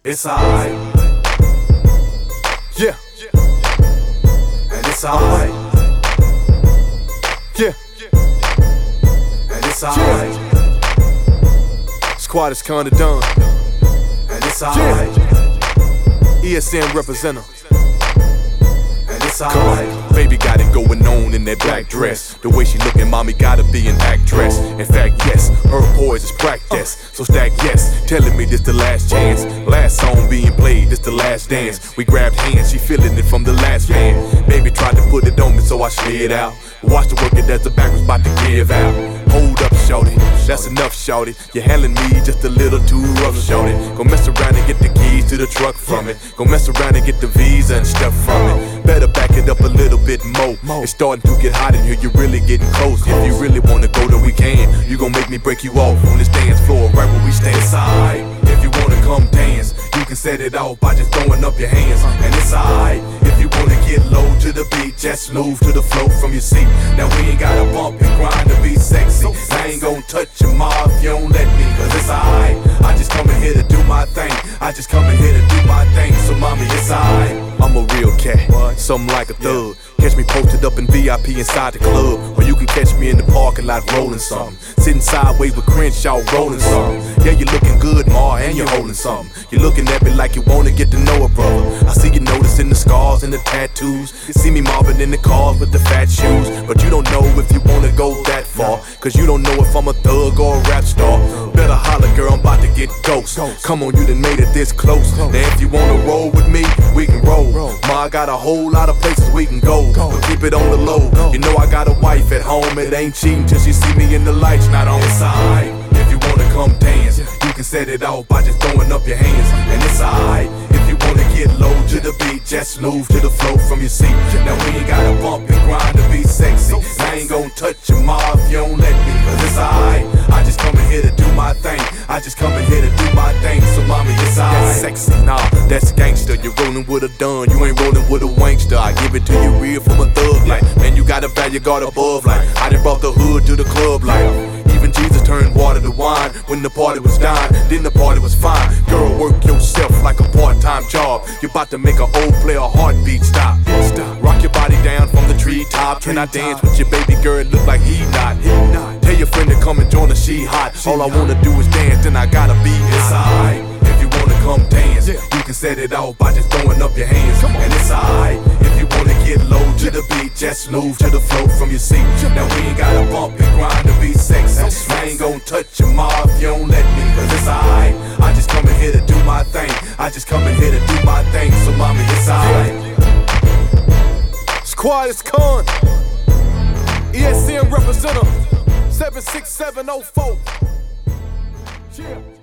It's alright. Yeah. And it's alright. Yeah. And it's alright. Squad is kinda done. And it's alright. ESN representative. And it's alright. Baby got it going on in that black dress. The way she looking, mommy gotta be an actress. In fact, yes, her poise is practice. So stack yes, telling me this the last chance. Last song being played, this the last dance. We grabbed hands, she feeling it from the last man. Baby tried to put it on me, so I slid out. Watch the work it as the back was about to give out. Hold up, shorty, that's enough, shorty. You're handling me just a little too rough, shorty. Go mess around and get the keys to the truck from it. Go mess around and get the visa and stuff from it. Better back it up a little bit more. It's starting to get hot in here, you're really getting close. If you really wanna go, then we can. You gon' make me break you off on this dance floor right where we stand. It's alright, if you wanna come dance, you can set it off by just throwing up your hands. And it's alright, if you wanna get low to the beat, just move to the flow from your seat. Now we ain't gotta bump and grind to be sexy. I ain't gon' touch your mouth if you don't let me, cause it's alright. I just come in here to do my thing. I just come in here to do my thing. So mommy, it's alright. I'm a real cat, something like a thug. Catch me posted up in VIP inside the club, or you can catch me in the parking lot rolling something. Sitting sideways with Crenshaw rolling something. Yeah, you looking good, Ma, and you're holding something. You're looking at me like you wanna get to know a brother. I see you noticing the scars and the tattoos. You see me mobbing in the cars with the fat shoes. But you don't know if you wanna go that far, cause you don't know if I'm a thug or a rap star. Better holler, girl, I'm about to get ghost. Come on, you done made it this close. Now if you wanna roll with me, we can roll. Ma, I got a whole lot of places we can go, but keep it on the low. You know I got a wife at home, it ain't cheating till she see me in the lights not on. It's alright, if you wanna come dance, you can set it off by just throwing up your hands. And it's alright, if you wanna get low to the beat, just move to the flow from your seat. Now we ain't gotta bump and grind to be sexy. I ain't gon' touch your mouth if you don't let me, cause it's alright. I just come in here to do my thing. I just come in here to do my thing. So mommy, it's alright. That's sexy, nah, that's gangster. You're rolling with a dun, you ain't rolling with a wankster. I give it to you real from a thug, like, man, you got a value guard above, like, I done brought the hood to the club, like, even Jesus turned water to wine when the party was dying, then the party was fine. Girl, work yourself like a part-time job. You're about to make an old player heartbeat stop. Rock your body down from the treetop. Can I dance with your baby girl? It look like he not. Tell your friend to come and join us, she hot. All I wanna do is dance, then I gotta be inside. If you wanna come dance, you can set it off by just throwing up your hands. And it's alright, if you wanna get low to the beat, just move to the flow from your seat. Now we ain't gotta bump and grind to be sexy. I ain't gon' touch your mouth if you don't let me, cause it's alright. I just come in here to do my thing. I just come in here to do my thing. So mommy, it's alright. Squad is con. ESN representative 76704. Yeah.